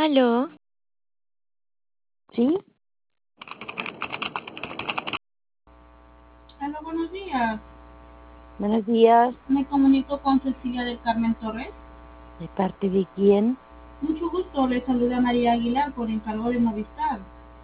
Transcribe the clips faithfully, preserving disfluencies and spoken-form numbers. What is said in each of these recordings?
¿Aló? ¿Sí? Hola, buenos días. Buenos días. Me comunico con Cecilia del Carmen Torres. ¿De parte de quién? Mucho gusto, le saluda María Aguilar por encargo de Movistar.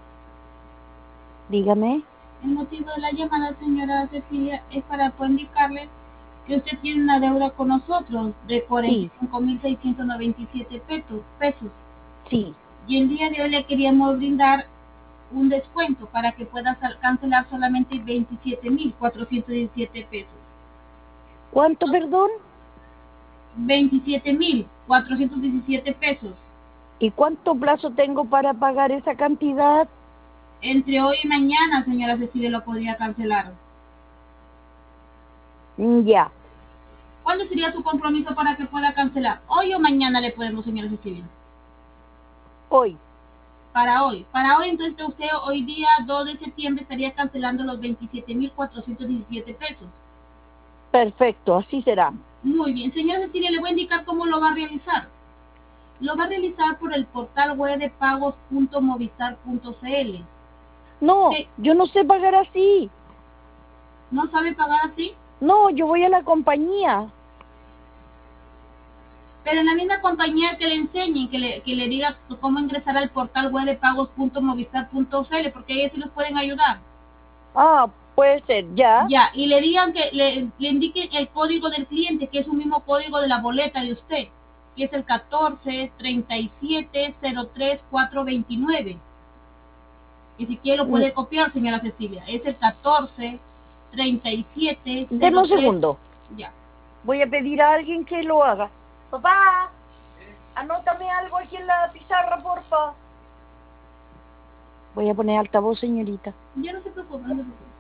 Dígame. El motivo de la llamada, señora Cecilia, es para poder indicarle que usted tiene una deuda con nosotros de cuarenta y Sí, cinco mil seiscientos noventa y siete pesos. sí. Y el día de hoy le queríamos brindar un descuento para que pueda cancelar solamente veintisiete mil cuatrocientos diecisiete pesos. ¿Cuánto, perdón? veintisiete mil cuatrocientos diecisiete pesos. ¿Y cuánto plazo tengo para pagar esa cantidad? Entre hoy y mañana, señora Cecilia, lo podría cancelar. Mm, Ya, ¿Cuándo sería su compromiso para que pueda cancelar? ¿Hoy o mañana le podemos, señora Cecilia? hoy. Para hoy. Para hoy, entonces usted hoy día dos de septiembre estaría cancelando los veintisiete mil cuatrocientos diecisiete pesos. Perfecto, así será. Muy bien. Señora Cecilia, le voy a indicar cómo lo va a realizar. Lo va a realizar por el portal web de pagos punto movistar punto cl. No, ¿Sí? yo no sé pagar así. ¿No sabe pagar así? No, yo voy a la compañía. Pero en la misma compañía que le enseñen, que le, que le diga cómo ingresar al portal web de pagos punto movistar punto cl, porque ellos sí los pueden ayudar. Ah, puede ser, ya. Ya, y le digan que le, le indiquen el código del cliente, que es un mismo código de la boleta de usted, que es el catorce treinta y siete cero tres cuatro veintinueve. Y si quiere lo Mm, puede copiar, señora Cecilia. Es el catorce treinta y siete Deme cero un tres. segundo. Ya. Voy a pedir a alguien que lo haga. Papá, anótame algo aquí en la pizarra, porfa. Voy a poner altavoz, señorita. Ya no se preocupe, no se preocupe.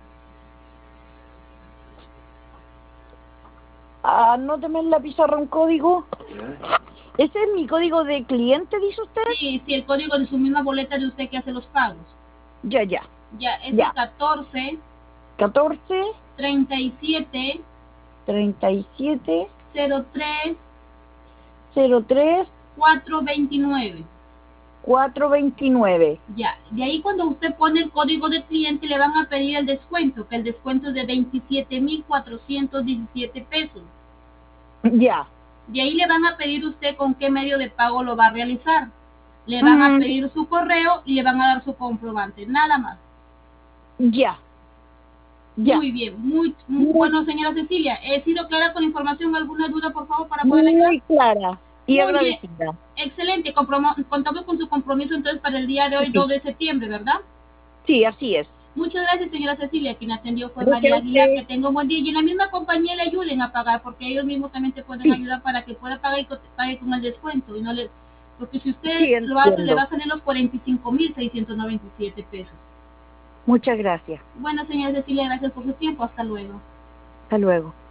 Anóteme en la pizarra un código. ¿Ese es mi código de cliente, dice usted? Sí, sí, el código de su misma boleta de usted que hace los pagos. Ya, ya. Ya, es el Ya. catorce catorce, treinta y siete treinta y siete, cero tres cero tres, cuatro veintinueve. cuatro veintinueve. Ya, de ahí cuando usted pone el código de cliente le van a pedir el descuento, que el descuento es de veintisiete mil cuatrocientos diecisiete pesos. Ya. De ahí le van a pedir usted con qué medio de pago lo va a realizar. Le van a Mm, pedir su correo y le van a dar su comprobante, nada más. ya. Ya. Muy bien, muy, muy Muy, bueno, señora Cecilia. He sido clara con la información. ¿Alguna duda, por favor, para poder ayudar? muy clara y Muy bien, agradecida. excelente. Contamos con su compromiso entonces para el día de hoy, Sí, dos de septiembre, ¿verdad? sí, así es. Muchas gracias, señora Cecilia. Quien atendió fue Gracias María a Aguilar. Que usted. tenga un buen día. Y en la misma compañía le ayuden a pagar, porque ellos mismos también te pueden Sí, ayudar para que pueda pagar y pague con el descuento. Y no le, porque si usted sí, lo hace, le va entiendo. a salir los cuarenta y cinco mil seiscientos noventa y siete pesos. Muchas gracias. Bueno, señora Cecilia, gracias por su tiempo. Hasta luego. Hasta luego.